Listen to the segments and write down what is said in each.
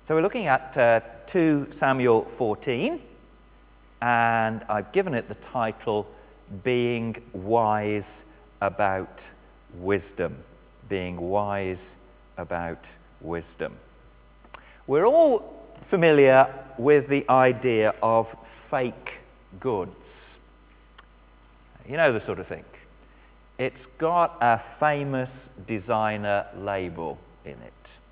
So we're looking at 2 Samuel 14, and I've given it the title, Being Wise About Wisdom. Being Wise About Wisdom. We're all familiar with the idea of fake goods. You know the sort of thing. It's got a famous designer label in it.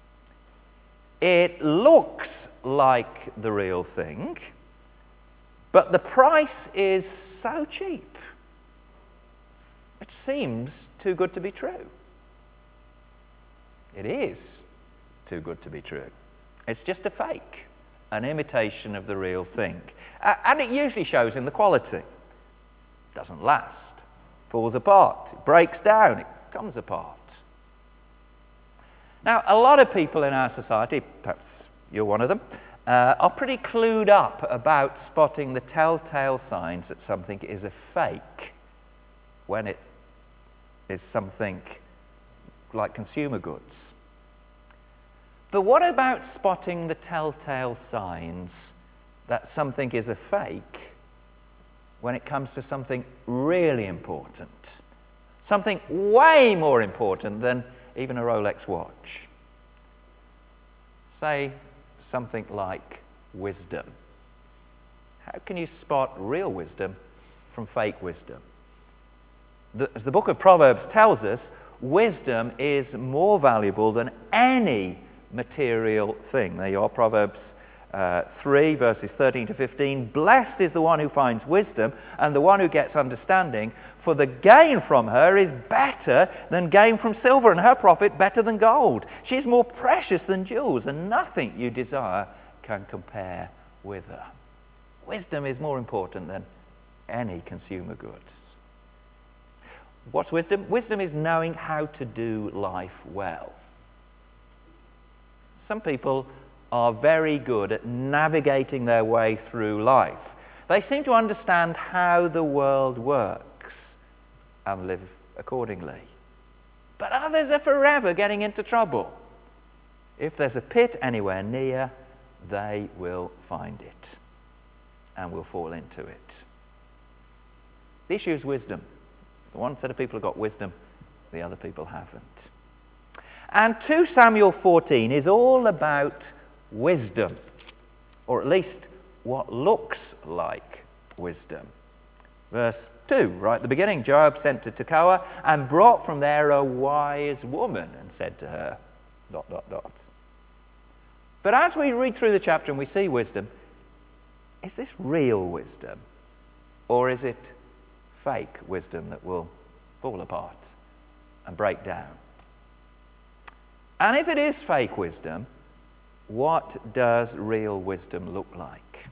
It looks like the real thing, but the price is so cheap. It seems too good to be true. It is too good to be true. It's just a fake, an imitation of the real thing. And it usually shows in the quality. It doesn't last, falls apart, it breaks down, it comes apart. Now, a lot of people in our society, perhaps you're one of them, are pretty clued up about spotting the telltale signs that something is a fake when it is something like consumer goods. But what about spotting the telltale signs that something is a fake when it comes to something really important? Something way more important than even a Rolex watch. Say something like wisdom. How can you spot real wisdom from fake wisdom? As the book of Proverbs tells us, wisdom is more valuable than any material thing. There you are, Proverbs 3, verses 13 to 15. Blessed is the one who finds wisdom and the one who gets understanding, for the gain from her is better than gain from silver, and her profit better than gold. She is more precious than jewels, and nothing you desire can compare with her. Wisdom is more important than any consumer goods. What's wisdom? Wisdom is knowing how to do life well. Some people are very good at navigating their way through life. They seem to understand how the world works and live accordingly. But others are forever getting into trouble. If there's a pit anywhere near, they will find it and will fall into it. The issue is wisdom. The one set of people have got wisdom, the other people haven't. And 2 Samuel 14 is all about wisdom, or at least what looks like wisdom. Verse 2, right at the beginning, Joab sent to Tekoa and brought from there a wise woman and said to her, ... But as we read through the chapter and we see wisdom, is this real wisdom, or is it fake wisdom that will fall apart and break down? And if it is fake wisdom, what does real wisdom look like?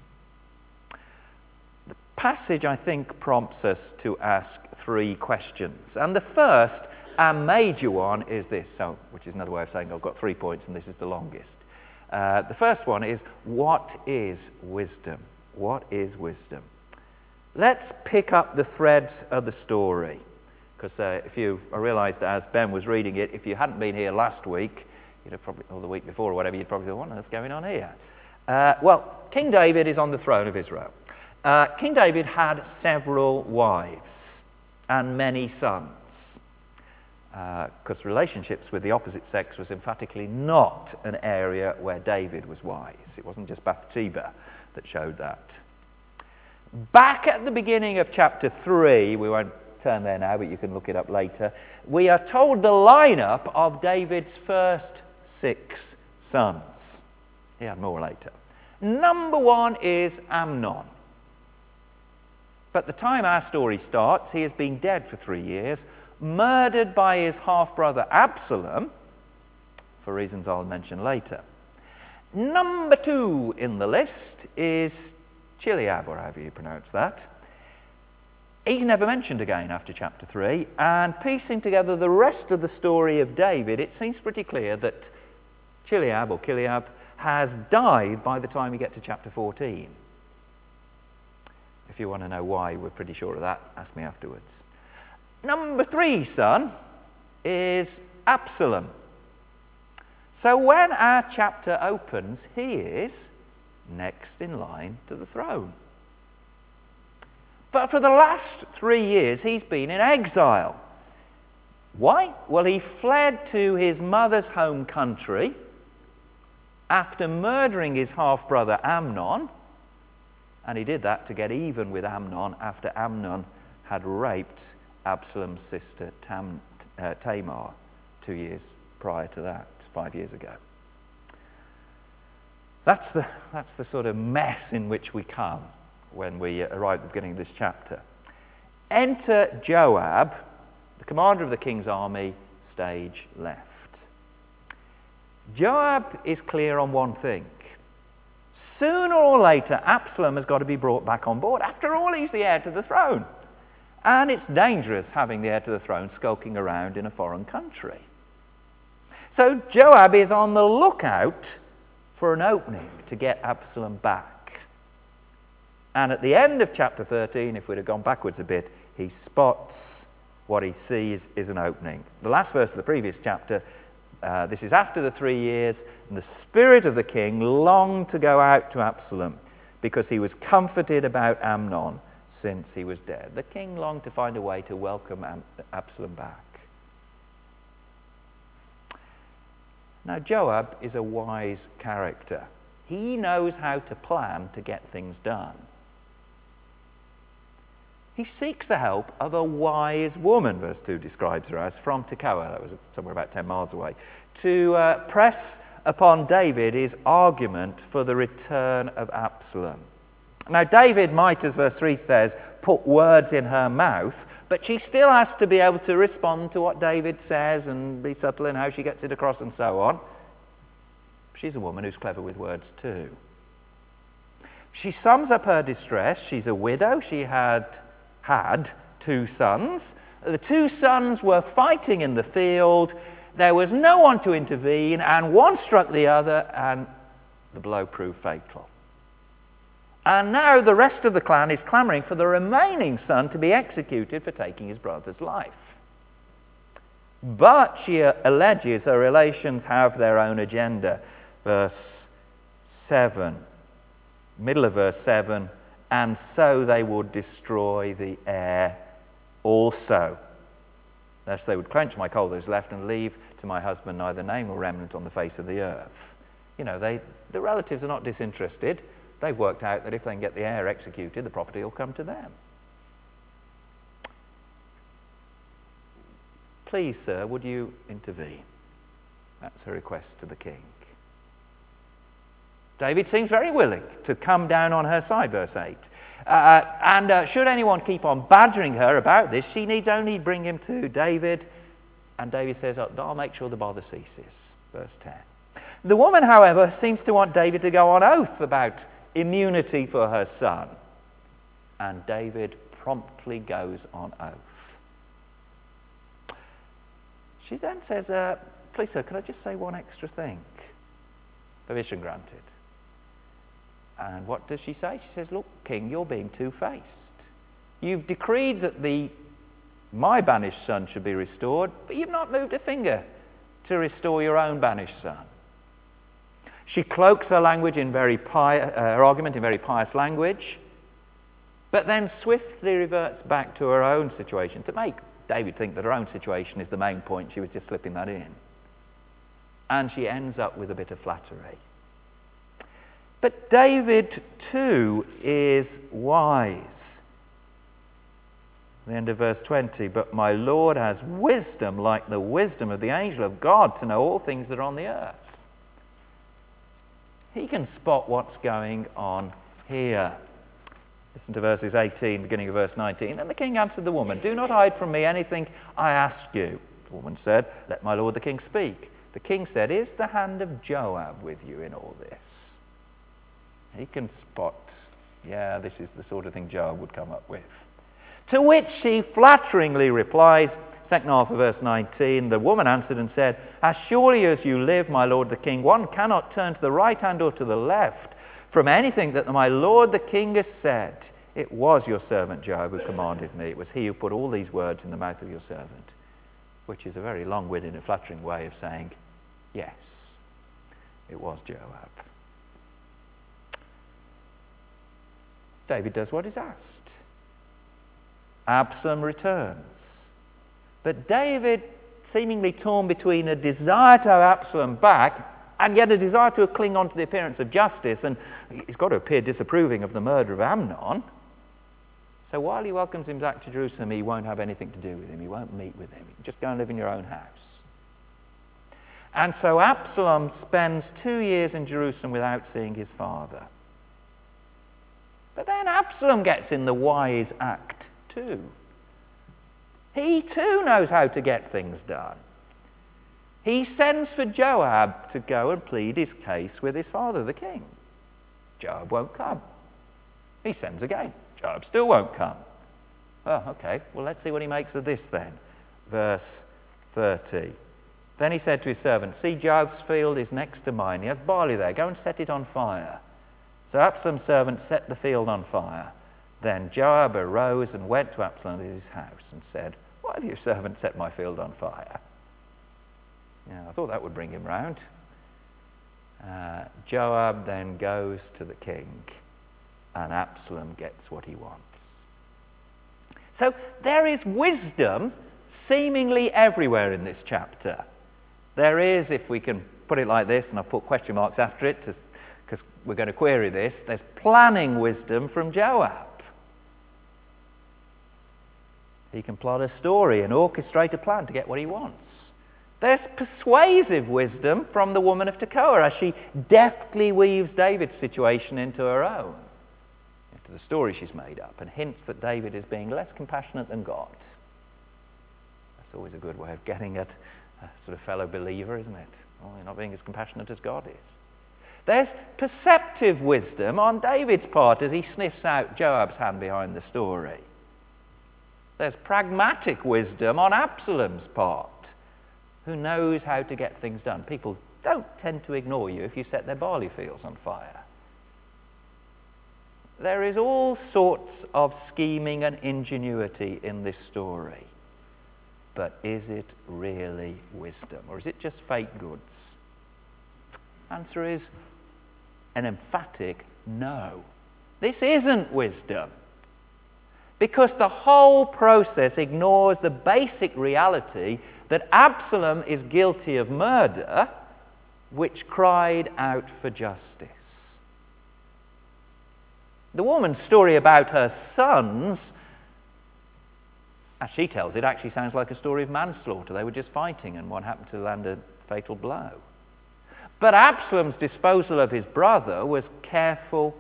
The passage, I think, prompts us to ask 3 questions. And the first, and major one, is this, which is another way of saying I've got 3 points and this is the longest. The first one is, what is wisdom? What is wisdom? Let's pick up the threads of the story. Because I realised as Ben was reading it, if you hadn't been here last week, or the week before or whatever, you'd probably go, what on earth's going on here? Well, King David is on the throne of Israel. King David had several wives and many sons, because relationships with the opposite sex was emphatically not an area where David was wise. It wasn't just Bathsheba that showed that. Back at the beginning of chapter 3, we won't turn there now, but you can look it up later, we are told the lineup of David's first 6 sons. He had more later. Number 1 is Amnon. But the time our story starts, he has been dead for 3 years, murdered by his half-brother Absalom, for reasons I'll mention later. Number 2 in the list is Chileab, or however you pronounce that. He's never mentioned again after chapter 3, and piecing together the rest of the story of David, it seems pretty clear that Chileab has died by the time we get to chapter 14. If you want to know why we're pretty sure of that, ask me afterwards. Number 3 son is Absalom. So when our chapter opens, he is next in line to the throne. But for the last 3 years, he's been in exile. Why? Well, he fled to his mother's home country after murdering his half-brother Amnon, and he did that to get even with Amnon after Amnon had raped Absalom's sister Tamar 2 years prior to that, 5 years ago. That's the sort of mess in which we come when we arrive at the beginning of this chapter. Enter Joab, the commander of the king's army, stage left. Joab is clear on one thing. Sooner or later, Absalom has got to be brought back on board. After all, he's the heir to the throne. And it's dangerous having the heir to the throne skulking around in a foreign country. So Joab is on the lookout for an opening to get Absalom back. And at the end of chapter 13, if we'd have gone backwards a bit, he spots what he sees is an opening. The last verse of the previous chapter, this is after the 3 years, and the spirit of the king longed to go out to Absalom because he was comforted about Amnon since he was dead. The king longed to find a way to welcome Absalom back. Now, Joab is a wise character. He knows how to plan to get things done. He seeks the help of a wise woman, verse 2 describes her as, from Tekoa, that was somewhere about 10 miles away, to press upon David his argument for the return of Absalom. Now, David might, as verse 3 says, put words in her mouth, but she still has to be able to respond to what David says and be subtle in how she gets it across and so on. She's a woman who's clever with words too. She sums up her distress. She's a widow. She had 2 sons. The 2 sons were fighting in the field. There was no one to intervene, and one struck the other, and the blow proved fatal. And now the rest of the clan is clamouring for the remaining son to be executed for taking his brother's life. But she alleges her relations have their own agenda. Verse 7, middle of verse 7, and so they would destroy the heir also, lest they would clench my coal that is left and leave to my husband neither name nor remnant on the face of the earth. You know, the relatives are not disinterested. They've worked out that if they can get the heir executed, the property will come to them. Please, sir, would you intervene? That's her request to the king. David seems very willing to come down on her side, verse 8. And should anyone keep on badgering her about this, she needs only bring him to David. And David says, I'll make sure the bother ceases. Verse 10. The woman, however, seems to want David to go on oath about immunity for her son. And David promptly goes on oath. She then says, please, sir, could I just say one extra thing? Permission granted. And what does she say? She says, look, king, you're being two-faced. You've decreed that my banished son should be restored, but you've not moved a finger to restore your own banished son. She cloaks her language in her argument in very pious language, but then swiftly reverts back to her own situation to make David think that her own situation is the main point. She was just slipping that in. And she ends up with a bit of flattery. But David, too, is wise. The end of verse 20, but my Lord has wisdom like the wisdom of the angel of God to know all things that are on the earth. He can spot what's going on here. Listen to verses 18, beginning of verse 19. And the king answered the woman, do not hide from me anything I ask you. The woman said, let my lord the king speak. The king said, is the hand of Joab with you in all this? He can spot, this is the sort of thing Joab would come up with. To which she flatteringly replies, second half of verse 19, the woman answered and said, as surely as you live, my lord the king, one cannot turn to the right hand or to the left from anything that my lord the king has said. It was your servant Joab who commanded me. It was he who put all these words in the mouth of your servant. Which is a very long-winded and flattering way of saying, yes, It was Joab. David does what is asked. Absalom returns. But David, seemingly torn between a desire to have Absalom back and yet a desire to cling on to the appearance of justice, and he's got to appear disapproving of the murder of Amnon. So while he welcomes him back to Jerusalem, he won't have anything to do with him. He won't meet with him. Just go and live in your own house. And so Absalom spends 2 years in Jerusalem without seeing his father. But then Absalom gets in the wise act too. He too knows how to get things done. He sends for Joab to go and plead his case with his father, the king. Joab won't come. He sends again. Joab still won't come. Oh, okay. Well, let's see what he makes of this then. Verse 30. Then he said to his servant, "See, Joab's field is next to mine. He has barley there. Go and set it on fire." So Absalom's servant set the field on fire. Then Joab arose and went to Absalom at his house and said, "Why have your servant set my field on fire?" Yeah, I thought that would bring him round. Joab then goes to the king, and Absalom gets what he wants. So there is wisdom seemingly everywhere in this chapter. There is, if we can put it like this, and I've put question marks after it because we're going to query this, there's planning wisdom from Joab. He can plot a story and orchestrate a plan to get what he wants. There's persuasive wisdom from the woman of Tekoa as she deftly weaves David's situation into her own, into the story she's made up, and hints that David is being less compassionate than God. That's always a good way of getting at a sort of fellow believer, isn't it? Well, you're not being as compassionate as God is. There's perceptive wisdom on David's part as he sniffs out Joab's hand behind the story. There's pragmatic wisdom on Absalom's part, who knows how to get things done. People don't tend to ignore you if you set their barley fields on fire. There is all sorts of scheming and ingenuity in this story. But is it really wisdom? Or is it just fake goods? Answer is an emphatic no. This isn't wisdom. Because the whole process ignores the basic reality that Absalom is guilty of murder, which cried out for justice. The woman's story about her sons, as she tells it, actually sounds like a story of manslaughter. They were just fighting and one happened to land a fatal blow. But Absalom's disposal of his brother was careful,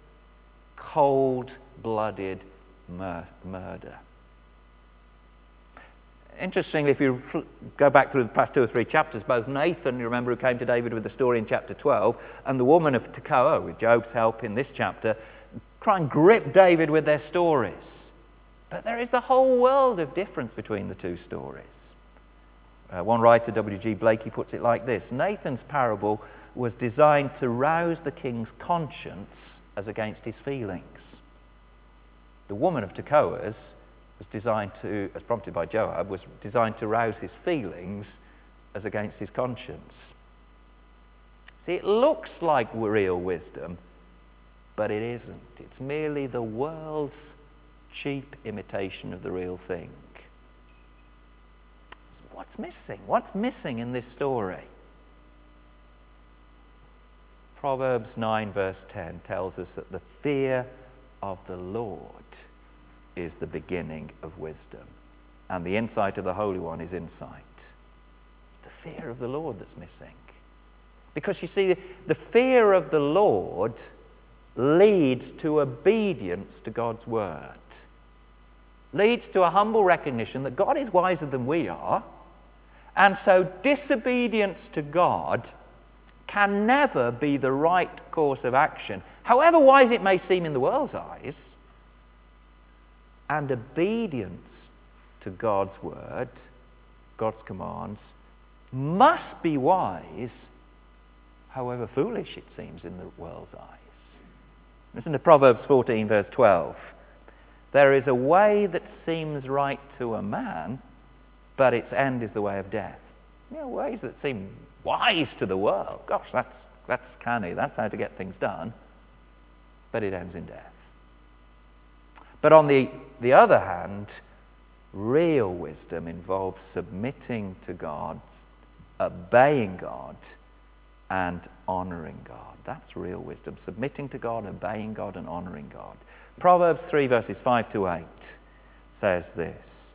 cold-blooded murder. Interestingly, if you go back through the past 2 or 3 chapters, both Nathan, you remember, who came to David with the story in chapter 12, and the woman of Tekoa, with Job's help in this chapter, try and grip David with their stories. But there is the whole world of difference between the two stories. One writer, W.G. Blakey, puts it like this: Nathan's parable was designed to rouse the king's conscience as against his feelings. The woman of Tekoa's was designed to, as prompted by Joab, was designed to rouse his feelings as against his conscience. See, it looks like real wisdom, but it isn't. It's merely the world's cheap imitation of the real thing. What's missing? What's missing in this story? Proverbs 9 verse 10 tells us that the fear of the Lord is the beginning of wisdom, and the insight of the Holy One is insight. It's the fear of the Lord that's missing. Because you see, the fear of the Lord leads to obedience to God's word. Leads to a humble recognition that God is wiser than we are, and so disobedience to God can never be the right course of action, however wise it may seem in the world's eyes. And obedience to God's word, God's commands, must be wise, however foolish it seems in the world's eyes. Listen to Proverbs 14 verse 12. There is a way that seems right to a man, but its end is the way of death. You know, ways that seem wise to the world. Gosh, that's That's canny. That's how to get things done. But it ends in death. But on the other hand, real wisdom involves submitting to God, obeying God, and honouring God. That's real wisdom. Submitting to God, obeying God, and honouring God. Proverbs 3 verses 5 to 8 says this: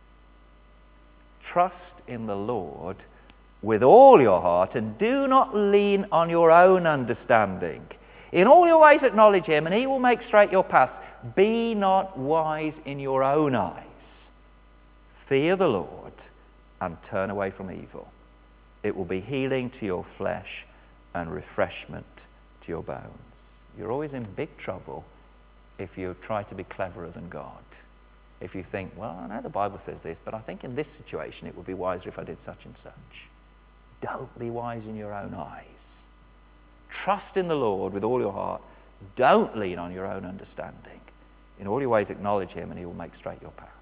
trust in the Lord with all your heart, and do not lean on your own understanding. In all your ways acknowledge him, and he will make straight your paths. Be not wise in your own eyes. Fear the Lord and turn away from evil. It will be healing to your flesh and refreshment to your bones. You're always in big trouble if you try to be cleverer than God. If you think, well, I know the Bible says this, but I think in this situation it would be wiser if I did such and such. Don't be wise in your own eyes. Trust in the Lord with all your heart. Don't lean on your own understanding. In all your ways acknowledge him, and he will make straight your paths.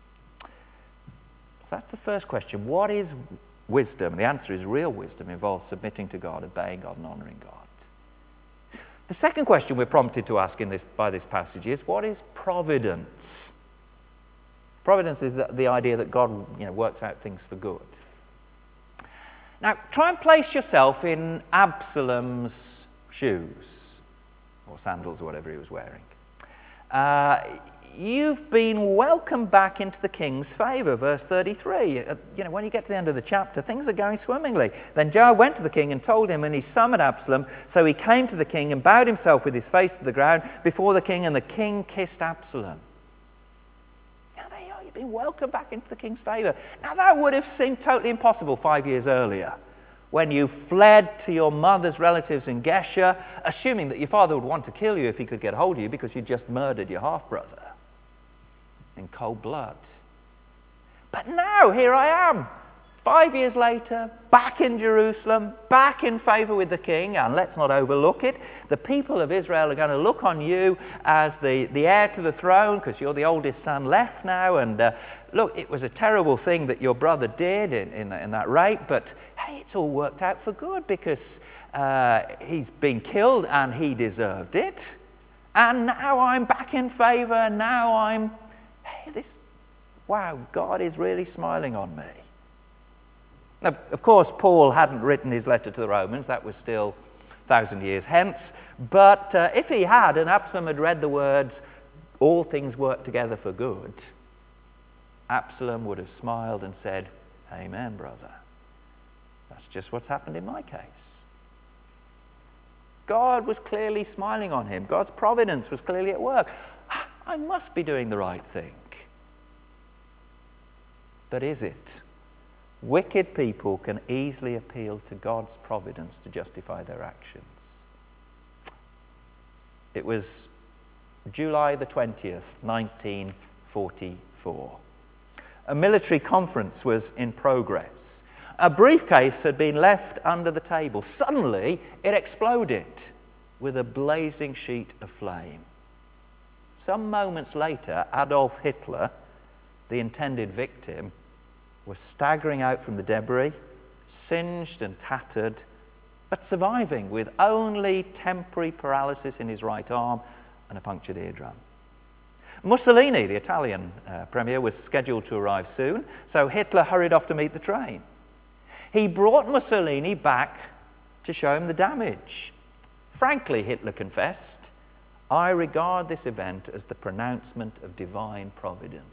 So that's the first question. What is wisdom? The answer is real wisdom involves submitting to God, obeying God, and honouring God. The second question we're prompted to ask by this passage is, what is providence? Providence is the idea that God works out things for good. Now, try and place yourself in Absalom's shoes, or sandals, or whatever he was wearing. You've been welcomed back into the king's favour, verse 33. When you get to the end of the chapter, things are going swimmingly. Then Joab went to the king and told him, and he summoned Absalom. So he came to the king and bowed himself with his face to the ground before the king, and the king kissed Absalom. You've been welcomed back into the king's favour. Now that would have seemed totally impossible 5 years earlier, when you fled to your mother's relatives in Geshur, assuming that your father would want to kill you if he could get hold of you because you just murdered your half-brother in cold blood. But now, here I am, 5 years later, back in Jerusalem, back in favour with the king, and let's not overlook it, the people of Israel are going to look on you as the heir to the throne, because you're the oldest son left now, and look, it was a terrible thing that your brother did in that rape, but hey, it's all worked out for good, because he's been killed and he deserved it, and now I'm back in favour, now wow, God is really smiling on me. Now, of course, Paul hadn't written his letter to the Romans. That was still 1,000 years hence. But if he had, and Absalom had read the words, all things work together for good, Absalom would have smiled and said, amen, brother. That's just what's happened in my case. God was clearly smiling on him. God's providence was clearly at work. I must be doing the right thing. But is it? Wicked people can easily appeal to God's providence to justify their actions. It was July the 20th, 1944. A military conference was in progress. A briefcase had been left under the table. Suddenly, it exploded with a blazing sheet of flame. Some moments later, Adolf Hitler, the intended victim, was staggering out from the debris, singed and tattered, but surviving with only temporary paralysis in his right arm and a punctured eardrum. Mussolini, the Italian premier, was scheduled to arrive soon, so Hitler hurried off to meet the train. He brought Mussolini back to show him the damage. Frankly, Hitler confessed, I regard this event as the pronouncement of divine providence.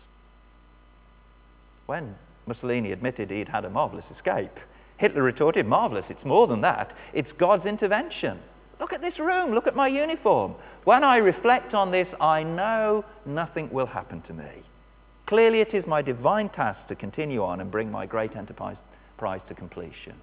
When Mussolini admitted he'd had a marvellous escape, Hitler retorted, marvellous, it's more than that. It's God's intervention. Look at this room, look at my uniform. When I reflect on this, I know nothing will happen to me. Clearly it is my divine task to continue on and bring my great enterprise to completion.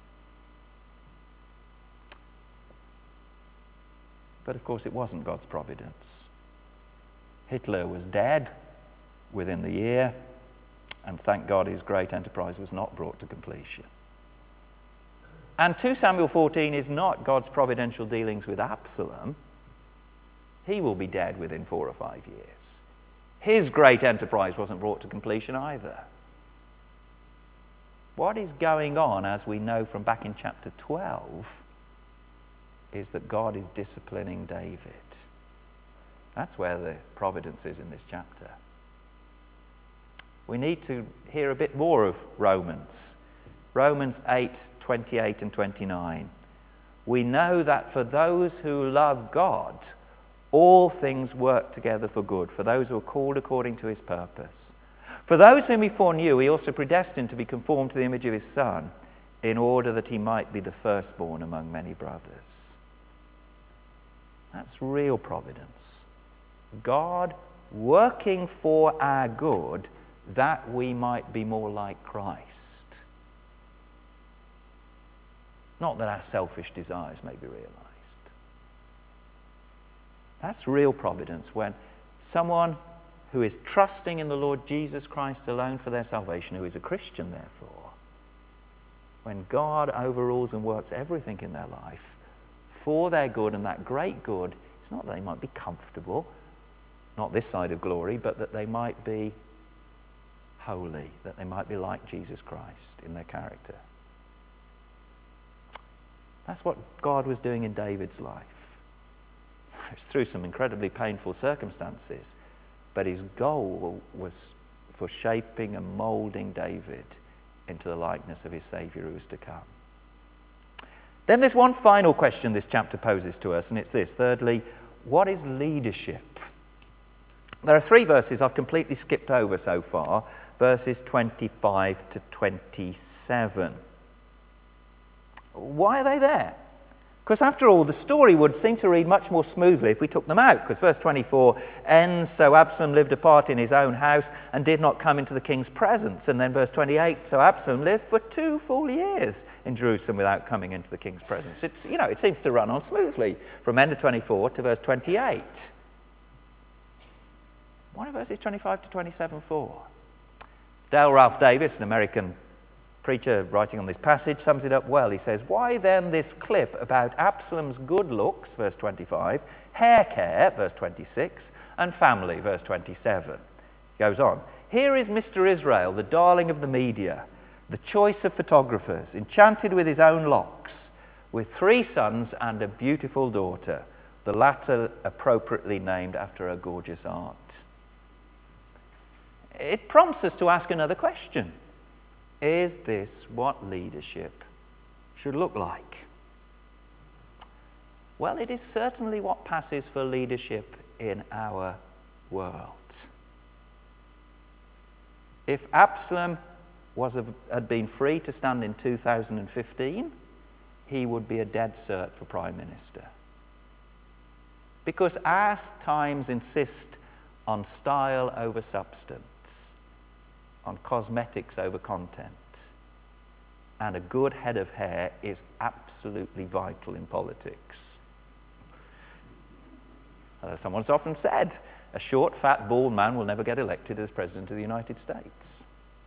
But of course it wasn't God's providence. Hitler was dead within the year, and thank God his great enterprise was not brought to completion. And 2 Samuel 14 is not God's providential dealings with Absalom. He will be dead within 4 or 5 years. His great enterprise wasn't brought to completion either. What is going on, as we know from back in chapter 12, is that God is disciplining David. That's where the providence is in this chapter. We need to hear a bit more of Romans. Romans 8:28 and 29. We know that for those who love God, all things work together for good, for those who are called according to his purpose. For those whom he foreknew, he also predestined to be conformed to the image of his Son, in order that he might be the firstborn among many brothers. That's real providence. God working for our good, that we might be more like Christ. Not that our selfish desires may be realized. That's real providence, when someone who is trusting in the Lord Jesus Christ alone for their salvation, who is a Christian therefore, when God overrules and works everything in their life for their good, and that great good, it's not that they might be comfortable, not this side of glory, but that they might be holy, that they might be like Jesus Christ in their character. That's what God was doing in David's life. It was through some incredibly painful circumstances, but his goal was for shaping and moulding David into the likeness of his Saviour who was to come. Then there's one final question this chapter poses to us, and it's this. Thirdly, what is leadership? There are 3 verses I've completely skipped over so far, verses 25 to 27. Why are they there? Because after all, the story would seem to read much more smoothly if we took them out, because verse 24 ends, so Absalom lived apart in his own house and did not come into the king's presence. And then verse 28, so Absalom lived for 2 full years in Jerusalem without coming into the king's presence. It seems to run on smoothly from end of 24 to verse 28. What are verses 25 to 27 for? Dale Ralph Davis, an American preacher writing on this passage, sums it up well. He says, why then this clip about Absalom's good looks, verse 25, hair care, verse 26, and family, verse 27. He goes on, here is Mr. Israel, the darling of the media, the choice of photographers, enchanted with his own locks, with 3 sons and a beautiful daughter, the latter appropriately named after her gorgeous aunt. It prompts us to ask another question. Is this what leadership should look like? Well, it is certainly what passes for leadership in our world. If Absalom had been free to stand in 2015, he would be a dead cert for Prime Minister. Because our times insist on style over substance, on cosmetics over content. And a good head of hair is absolutely vital in politics. As someone's often said, a short, fat, bald man will never get elected as President of the United States.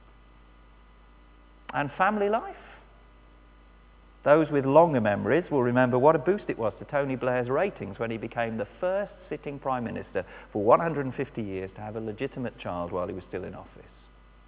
And family life. Those with longer memories will remember what a boost it was to Tony Blair's ratings when he became the first sitting Prime Minister for 150 years to have a legitimate child while he was still in office.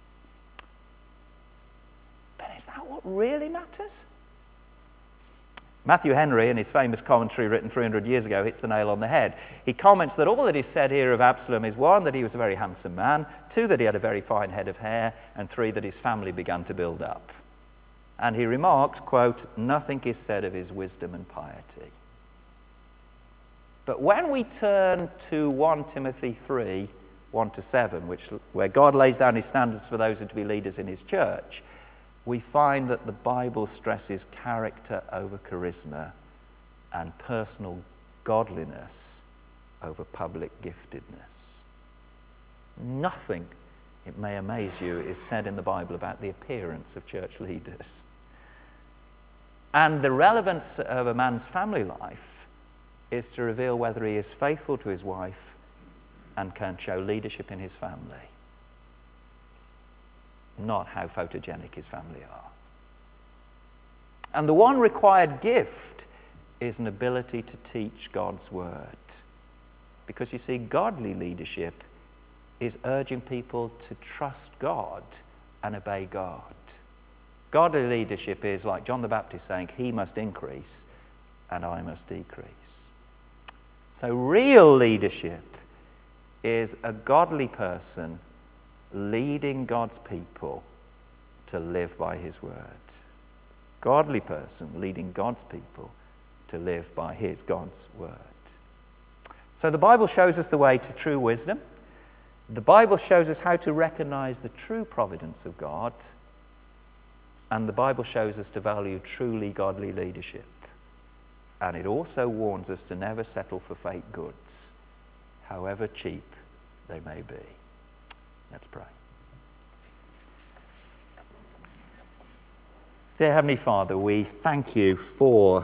Is that what really matters? Matthew Henry, in his famous commentary written 300 years ago, hits the nail on the head. He comments that all that is said here of Absalom is 1, that he was a very handsome man, 2, that he had a very fine head of hair, and 3, that his family began to build up. And he remarks, quote, nothing is said of his wisdom and piety. But when we turn to 1 Timothy 3, 1 to 7, where God lays down his standards for those who are to be leaders in his church, we find that the Bible stresses character over charisma and personal godliness over public giftedness. Nothing, it may amaze you, is said in the Bible about the appearance of church leaders. And the relevance of a man's family life is to reveal whether he is faithful to his wife and can show leadership in his family. Not how photogenic his family are. And the one required gift is an ability to teach God's word. Because you see, godly leadership is urging people to trust God and obey God. Godly leadership is like John the Baptist saying, he must increase and I must decrease. So real leadership is a godly person leading God's people to live by his word. Godly person leading God's people to live by God's word. So the Bible shows us the way to true wisdom. The Bible shows us how to recognize the true providence of God. And the Bible shows us to value truly godly leadership. And it also warns us to never settle for fake goods, however cheap they may be. Let's pray. Dear Heavenly Father, we thank you for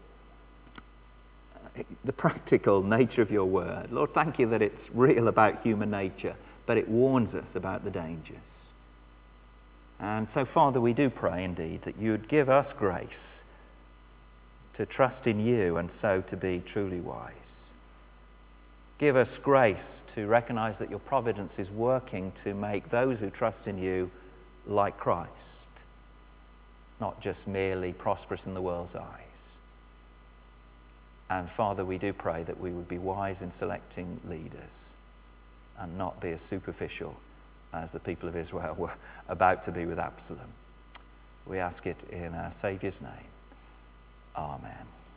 the practical nature of your word. Lord, thank you that it's real about human nature, but it warns us about the dangers. And so, Father, we do pray indeed that you'd give us grace to trust in you and so to be truly wise. Give us grace to recognize that your providence is working to make those who trust in you like Christ, not just merely prosperous in the world's eyes. And Father, we do pray that we would be wise in selecting leaders and not be as superficial as the people of Israel were about to be with Absalom. We ask it in our Saviour's name. Amen.